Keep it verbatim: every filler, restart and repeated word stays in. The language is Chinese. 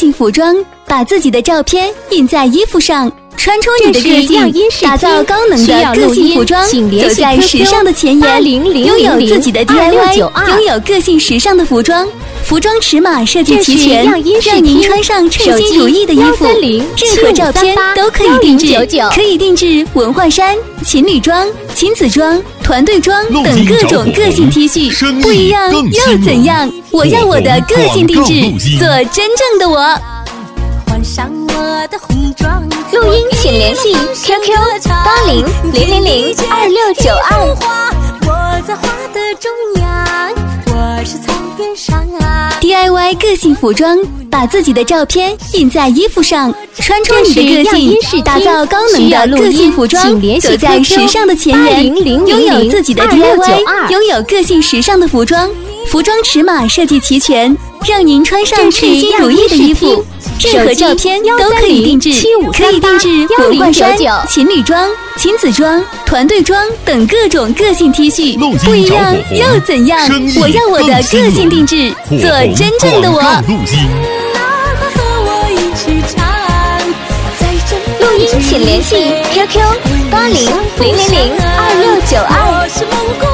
性服装，把自己的照片印在衣服上，穿出你的个性，打造高能的个性服装，走在时尚的前沿，拥有自己的 D I Y， 拥有个性时尚的服装。服装尺码设计齐全，让您穿上称心如意的衣服。任何照片都可以定制，可以定制文化衫、情侣装、亲子装、团队装等各种个性 T 恤。不一样又怎样？我要我的个性定制，做真正的我。 换上我的红妆， 录音请联系 Q Q 八零零零零二六九二。 我在花的中央，我是草原上啊。 D I Y 个性服装，把自己的照片印在衣服上，穿出你的个性，打造高能的个性服装，走在时尚的前沿，拥有自己的 D I Y， 拥有个性时尚的服装。服装尺码设计齐全，让您穿上称心如意的衣服。任何照片都可以定制，可以定制文化衫、情侣装、亲子装、团队装等各种个性 T 恤。不一样又怎样？我要我的个性定制，做真正的我。 录音请联系 Q Q 八零零零零二六九二。